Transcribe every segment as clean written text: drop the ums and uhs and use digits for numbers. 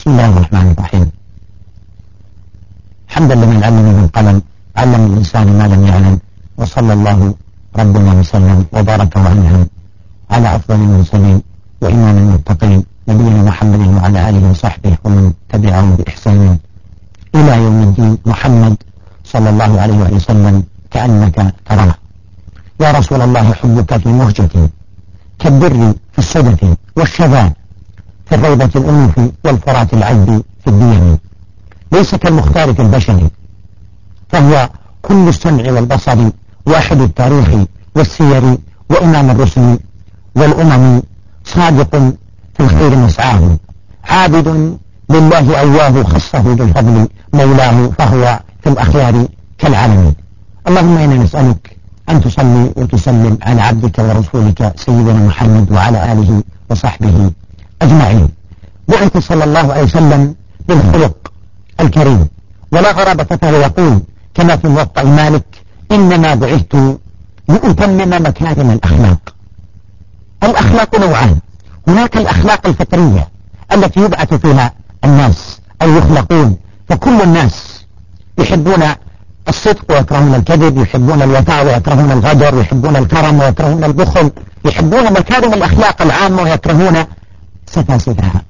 بسم الله الرحمن الرحيم. حمدا لمن علم بالقلم علم الإنسان ما لم يعلم، وصلى الله ربنا وسلم وبارك وأنعم على أفضل المرسلين وإمام المتقين نبينا محمد وعلى آله وصحبه ومن تبعهم بإحسان إلى يوم الدين. محمد صلى الله عليه وسلم كأنك تراه. يا رسول الله، حبك في مهجتي كالبر في الصدف والشذا في الروضة الأنوف والفرات العذب في الديم، ليس كالمختار في البشر فهو كل السمع والبصر، واحد التاريخ والسير وإمام الرسل والأمم، صادق في الخير مسعاه، عابد لله أواه خصه بالفضل مولاه، فهو في الأخيار كالعلم. اللهم إنا نسألك أن تصلي وتسلم على عبدك ورسولك سيدنا محمد وعلى آله وصحبه أجمعين. بعث صلى الله عليه وسلم بالخلق الكريم، ولا غرابة فهو يقول كما في موطأ مالك: إنما بعثت لأتمم مكارم الأخلاق. الأخلاق نوعان: هناك الأخلاق الفطرية التي يبعث فيها الناس أو يخلقون، فكل الناس يحبون الصدق ويكرهون الكذب، يحبون الوفاء ويكرهون الغدر، يحبون الكرم ويكرهون البخل، يحبون مكارم الأخلاق العامة ويكرهون سفاسفها.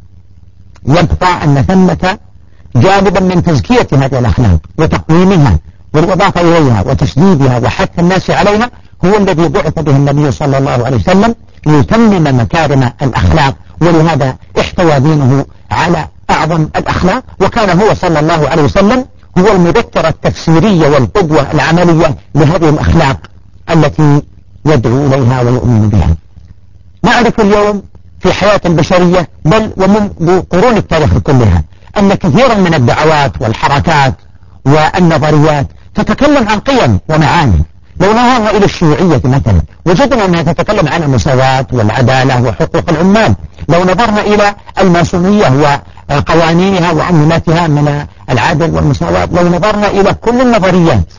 يبقى أن ثمة جانبا من تزكية هذه الأخلاق وتقويمها والإضافة إليها وتشديدها وحث الناس عليها، هو الذي بعث به النبي صلى الله عليه وسلم ليتمم مكارم الأخلاق، ولهذا احتوى دينه على أعظم الأخلاق، وكان هو صلى الله عليه وسلم هو المذكرة التفسيرية والقدوة العملية لهذه الأخلاق التي يدعو إليها ويؤمن بها. نعرف اليوم في حياة البشرية بل ومنذ قرون التاريخ كلها أن كثيرا من الدعوات والحركات والنظريات تتكلم عن قيم ومعاني. لو نظرنا إلى الشيوعية مثلا وجدنا أنها تتكلم عن المساواة والعدالة وحقوق العمال. لو نظرنا إلى الماسونية وقوانينها وأنظمتها من العدل والمساواة. لو نظرنا إلى كل النظريات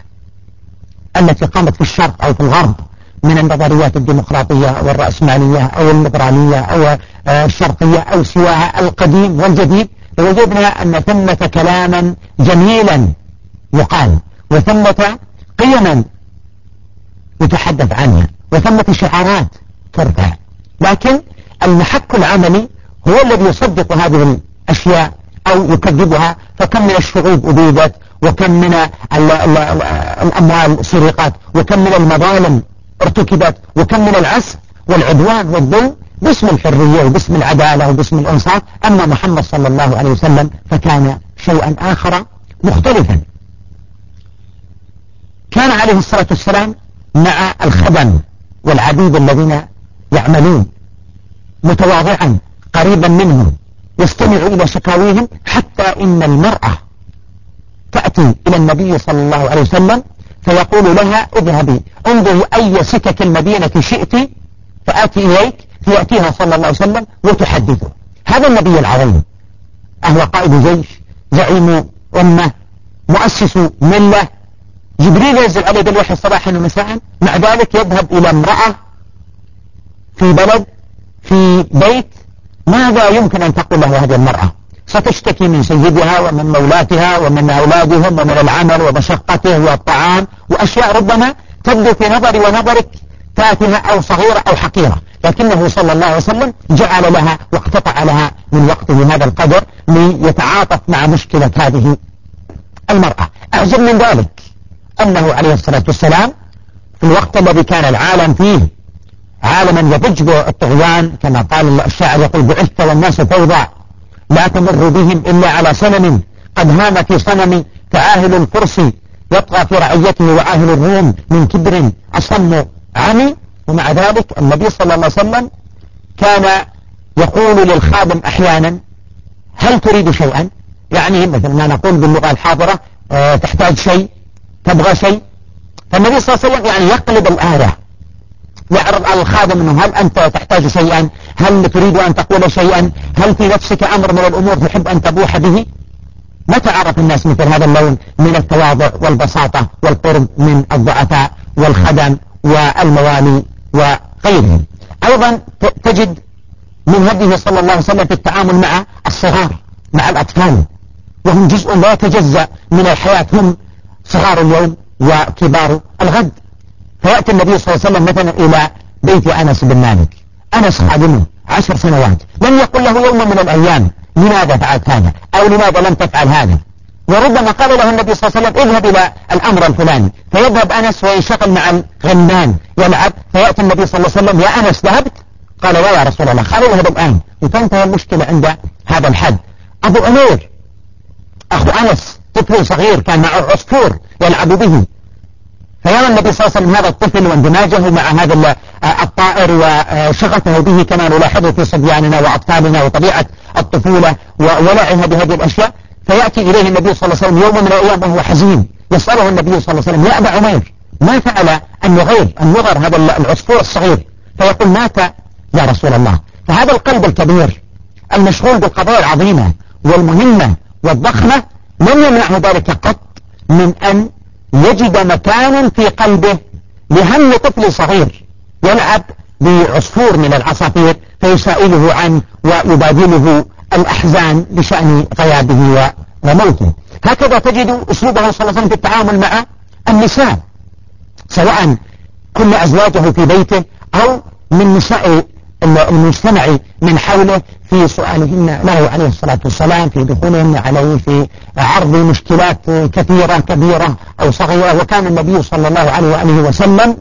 التي قامت في الشرق أو في الغرب من النظريات الديمقراطية أو الرأسمالية أو الليبرالية أو الشرقية أو سواها القديم والجديد، لوجدنا أن ثمة كلاما جميلا يقال، وثمة قيما يتحدث عنها، وثمة شعارات ترفع، لكن المحك العملي هو الذي يصدق هذه الأشياء أو يكذبها. فكم من الشعوب أبيدت، وكم من الأموال سرقت، وكم من المظالم ارتكبت، وكم من العسف والعدوان والظلم باسم الحرية وباسم العدالة وباسم الإنصاف. أما محمد صلى الله عليه وسلم فكان شيئا آخر مختلفا. كان عليه الصلاة والسلام مع الخدم والعبيد الذين يعملون متواضعا قريبا منهم، يستمع إلى شكاويهم، حتى إن المرأة تأتي إلى النبي صلى الله عليه وسلم فيقول لها: اذهبي انظري أي سكك المدينة شئت فآتي إليك، فيأتيها صلى الله عليه وسلم وتحدثه. هذا النبي العظيم أهو قائد جيش، زعيم أمة، مؤسس ملة، جبريل ينزل عليه بالوحي صباحا ومساء، مع ذلك يذهب إلى امرأة في بلد في بيت. ماذا يمكن أن تقول له هذه المرأة؟ ستشتكي من سيدها ومن مولاتها ومن أولادهم ومن العمل ومشقته والطعام وأشياء ربما تبدو في نظري ونظرك تافهة أو صغيرة أو حقيرة، لكنه صلى الله عليه وسلم جعل لها واقتطع لها من وقته هذا القدر ليتعاطف مع مشكلة هذه المرأة. أعجب من ذلك أنه عليه الصلاة والسلام في الوقت الذي كان العالم فيه عالما يضج بالطغيان، كما قال الشاعر يقول: بعثت والناس فوضى لا تمر بهم إلا على سنم، قد هام في صنم كعاهل الفرس يطغى في رعيته وعاهل الروم من كبر أصم عمي. ومع ذلك النبي صلى الله عليه وسلم كان يقول للخادم أحيانا: هل تريد شيئا؟ يعني مثل ما نقول باللغة الحاضرة: تحتاج شيء، تبغى شيء. فالنبي صلى الله عليه وسلم يعني يقلب الآية، يعرض على الخادم أنه: هل أنت تحتاج شيئا؟ هل تريد أن تقول شيئا؟ هل في نفسك أمر من الأمور تحب أن تبوح به؟ متى عرف الناس مثل هذا اللون من التواضع والبساطة والقرب من الضعفاء والخدم والموالي وغيرهم؟ أيضا تجد من هديه صلى الله عليه وسلم في التعامل مع الصغار، مع الأطفال، وهم جزء لا يتجزأ من الحياة، هم صغار اليوم وكبار الغد. فيأتي النبي صلى الله عليه وسلم مثلا إلى بيت أنس بن مالك، أنس خادمه 10 سنوات، لم يقل له يوم من الأيام لماذا فعلت هذا أو لماذا لم تفعل هذا. وربما قال له النبي صلى الله عليه وسلم اذهب إلى الأمر الفلاني، فيذهب أنس وينشغل مع الغلمان يلعب، فيأتي النبي صلى الله عليه وسلم يا أنس ذهبت؟ قال لا يا رسول الله. قال اذهب الآن، وتنتهي المشكلة عند هذا الحد. أبو عمير أخو أنس طفل صغير كان معه عصفور يلعب به، فيرى النبي صلى الله عليه وسلم هذا الطفل واندماجه مع هذا الطائر وشغفه به كما نلاحظه في صبياننا وأطفالنا وطبيعة الطفولة ولعها بهذه الأشياء. فيأتي إليه النبي صلى الله عليه وسلم يوم من الأيام وهو حزين، يسأله النبي صلى الله عليه وسلم يا أبا عمير ما فعل النغر هذا العصفور الصغير؟ فيقول مات يا رسول الله. فهذا القلب الكبير المشغول بالقضايا العظيمة والمهمة والضخمة لم يمنعه ذلك قط من أن يجد مكان في قلبه لهم طفل صغير يلعب بعصفور من العصافير فيسائله عنه ويبادله الأحزان بشأن غيابه وموته. هكذا تجد أسلوبه صلى الله عليه وسلم في التعامل مع النساء، سواء كل أزواجه في بيته أو من نساء المجتمع من حوله في سؤالهن له عليه الصلاة والسلام، في دخولهن عليه، في عرض مشكلات كثيرة كبيرة أو صغيرة. وكان النبي صلى الله عليه وآله وسلم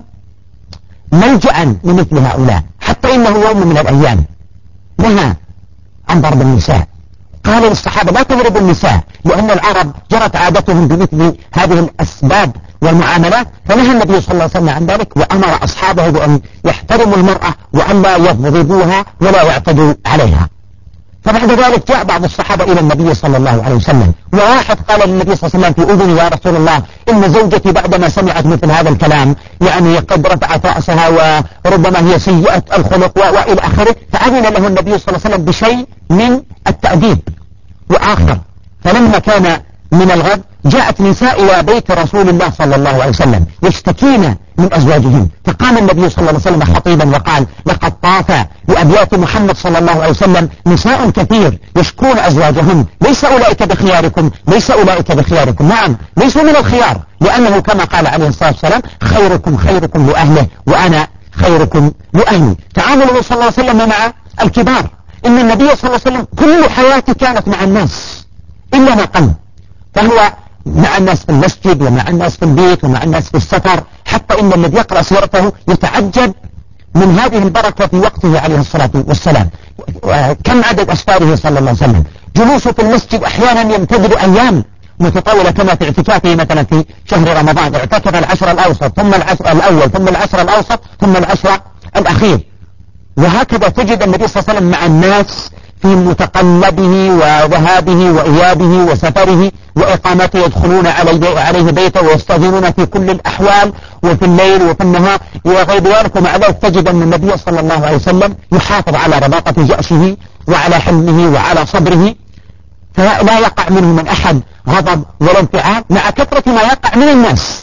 ملجأ لمثل هؤلاء، حتى إنه يوم من الأيام نهى عن ضرب النساء، قال للصحابة لا تضربوا النساء، لأن العرب جرت عادتهم بمثل هذه الأسباب والمعاملات. فنهى النبي صلى الله عليه وسلم عن ذلك، وأمر أصحابه بأن يحترموا المرأة وأن لا يضربوها ولا يعتدوا عليها. فبعد ذلك جاء بعض الصحابة إلى النبي صلى الله عليه وسلم، وواحد قال للنبي صلى الله عليه وسلم في أذني يا رسول الله إن زوجتي بعدما سمعت مثل هذا الكلام يعني قد رفعت رأسها وربما هي سيئة الخلق وإلى آخره. فأذن له النبي صلى الله عليه وسلم بشيء من التأديب. وآخر فلما كان من الغد جاءت نساء إلى بيت رسول الله صلى الله عليه وسلم يشتكين من أزواجهم، فقام النبي صلى الله عليه وسلم خطيبا وقال لقد طاف بأبيات محمد صلى الله عليه وسلم نساء كثير يشكون أزواجهم، ليس أولئك بخياركم، ليس أولئك بخياركم. نعم ليسوا من الخيار، لأنه كما قال عليه الصلاة والسلام خيركم خيركم لأهله وأنا خيركم لأهلي. تعامله صلى الله عليه وسلم مع الكبار، إن النبي صلى الله عليه وسلم كل حياته كانت مع الناس إلا ما قل، فهو مع الناس في المسجد ومع الناس في البيت ومع الناس في السفر، حتى إن الذي يقرأ سيرته يتعجب من هذه البركة في وقته عليه الصلاة والسلام. كم عدد أسفاره صلى الله عليه وسلم، جلوسه في المسجد أحيانا يمتد أيام متطاولة، كما في اعتكافه مثلا في شهر رمضان اعتكف العشر الأوسط ثم العشر الأول ثم العشر الأوسط ثم العشر الأخير. وهكذا تجد النبي صلى الله عليه وسلم مع الناس في متقلبه وذهابه وإيابه وسفره وإقامته، يدخلون عليه بيته ويستأذنون في كل الأحوال وفي الليل وفي النهار وغير ذلك. ومع ذلك تجد أن النبي صلى الله عليه وسلم يحافظ على رباطة جأشه وعلى حلمه وعلى صبره، فلا يقع منه من أحد غضب ولا انفعال، مع كثرة ما يقع من الناس.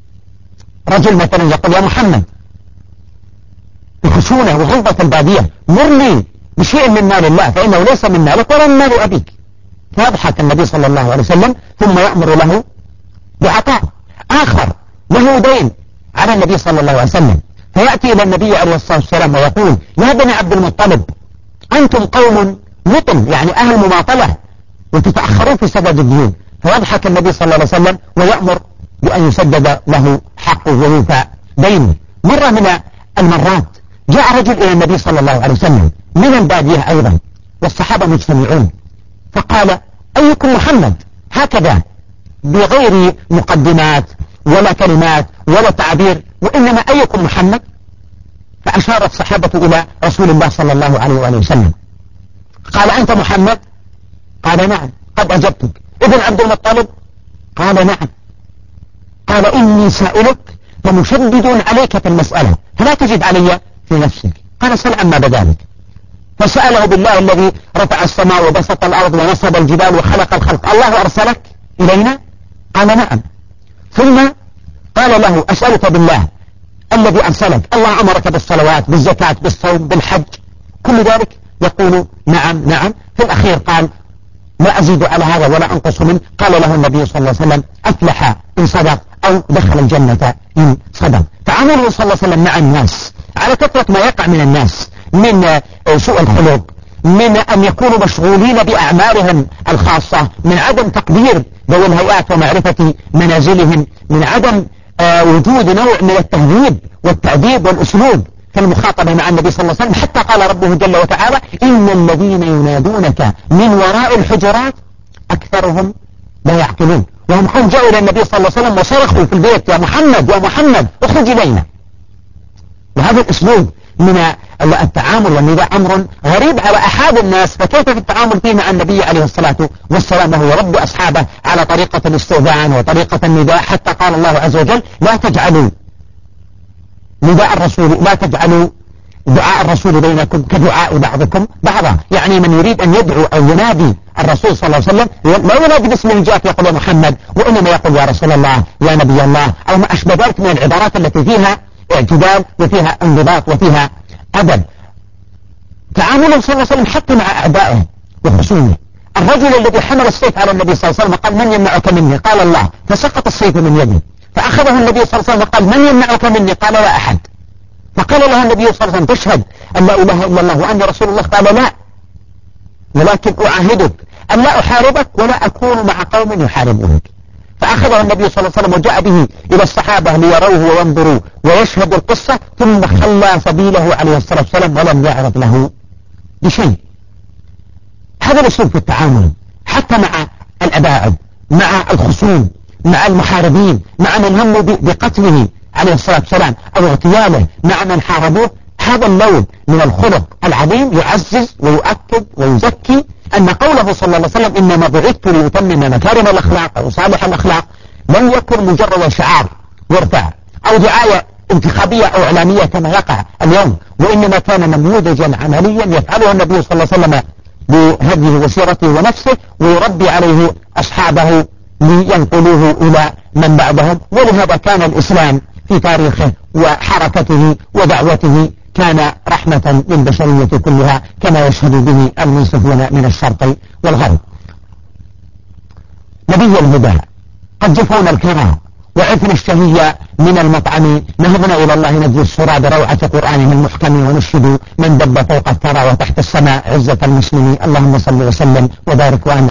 رجل مثلا يقول يا محمد بخشونة وغلظة البادية مرني بشيء من مال الله فإنه ليس من مالك ولا من مال أبيك، فيضحك النبي صلى الله عليه وسلم ثم يأمر له بعطاء. آخر له دين على النبي صلى الله عليه وسلم، فيأتي إلى النبي عليه الصلاة والسلام ويقول يا بني عبد المطلب أنتم قوم مطل، يعني أهل مماطلة، وتتأخرون في سداد الديون. فيضحك النبي صلى الله عليه وسلم ويأمر بأن يسدد له حقه ويوفى دينه. مرة من المرات جاء رجل إلى النبي صلى الله عليه وسلم من البادية أيضا والصحابة مجتمعون، فقال أيكم محمد، هكذا بغير مقدمات ولا كلمات ولا تعبير، وإنما أيكم محمد. فأشار الصحابة إلى رسول الله صلى الله عليه وآله وسلم، قال أنت محمد؟ قال نعم قد أجبتك. ابن عبد المطلب؟ قال نعم. قال إني سائلك فمشدد عليك في المسألة فلا تجد علي في نفسك. قال سل عما بذلك. فسأله بالله الذي رفع السماء وبسط الأرض ونصب الجبال وخلق الخلق الله أرسلك إلينا؟ قال نعم. ثم قال له أسألك بالله الذي أرسلك، الله أمرك بالصلوات بالزكاة بالصوم بالحج كل ذلك؟ يقول نعم نعم. في الأخير قال لا أزيد على هذا ولا أنقص منه. قال له النبي صلى الله عليه وسلم أفلح إن صدق أو دخل الجنة إن صدق. تعامله صلى الله عليه وسلم مع الناس على كثرة ما يقع من الناس من سوء الخلق، من أن يكونوا مشغولين بأعمالهم الخاصة، من عدم تقدير ذوي الهيئات ومعرفة منازلهم، من عدم وجود نوع من التهذيب والتأديب والأسلوب في المخاطبة مع النبي صلى الله عليه وسلم، حتى قال ربه جل وتعالى إن الذين ينادونك من وراء الحجرات أكثرهم لا يعقلون. وهم قوم جاءوا إلى النبي صلى الله عليه وسلم وصرخوا في البيت يا محمد يا محمد اخرج إلينا. وهذا الأسلوب من التعامل والنداء أمر غريب على أحد الناس، فكيف في التعامل فيه مع النبي عليه الصلاة والسلام وهو رب أصحابه على طريقة الاستئذان وطريقة النداء، حتى قال الله عز وجل لا تجعلوا نداء الرسول، لا تجعلوا دعاء الرسول بينكم كدعاء بعضكم بعضا. يعني من يريد أن يدعو أو ينادي الرسول صلى الله عليه وسلم لا ينادي باسم الجات يقول يا محمد، وإنما يقول يا رسول الله يا نبي الله، أو ما أشبه ذلك من العبارات التي فيها اعتدال وفيها انضباط وفيها أدب. تعامله صلى الله عليه وسلم حتى مع أعدائه وخصومه. الرجل الذي حمل السيف على النبي صلى الله عليه وسلم قال من يمنعك مني؟ قال الله، فسقط السيف من يده، فأخذه النبي صلى الله عليه وسلم قال من يمنعك مني؟ قال لا أحد. فقال له النبي صلى الله عليه وسلم تشهد أن لا إله إلا الله وأني رسول الله؟ قال لا، ولكن أعاهدك أن لا أحاربك ولا أكون مع قوم يحاربونك. فأخذه النبي صلى الله عليه وسلم وجاء به إلى الصحابة ليروه وينظروا ويشهدوا القصة، ثم خلى سبيله عليه الصلاة والسلام ولم يعرض له بشيء. هذا الأسلوب في التعامل حتى مع الأباعد، مع الخصوم، مع المحاربين، مع من هموا بقتله عليه الصلاة والسلام أو اغتياله، مع من حاربوه. هذا اللون من الخلق العظيم يعزز ويؤكد ويزكي أن قوله صلى الله عليه وسلم إنما بعثت لأتمم مكارم الأخلاق أو صالح الأخلاق لم يكن مجرد شعار يرفع أو دعاية انتخابية أو إعلامية كما يقع اليوم، وإنما كان نموذجا عمليا يفعله النبي صلى الله عليه وسلم بهديه وسيرته ونفسه، ويربي عليه أصحابه لينقلوه إلى من بعدهم. ولهذا كان الإسلام في تاريخه وحركته ودعوته كان رحمة للبشرية كلها، كما يشهد به المنصفون من الشرق والغرب. نبي الهدى قد جفونا الكرى وعفن الشهية من المطعم، نهضنا إلى الله نجزي السرى بروعة قرآنه المحكم، ونشهد من دب فوق الثرى وتحت السماء عزة المسلمين. اللهم صل وسلم وبارك وأنعم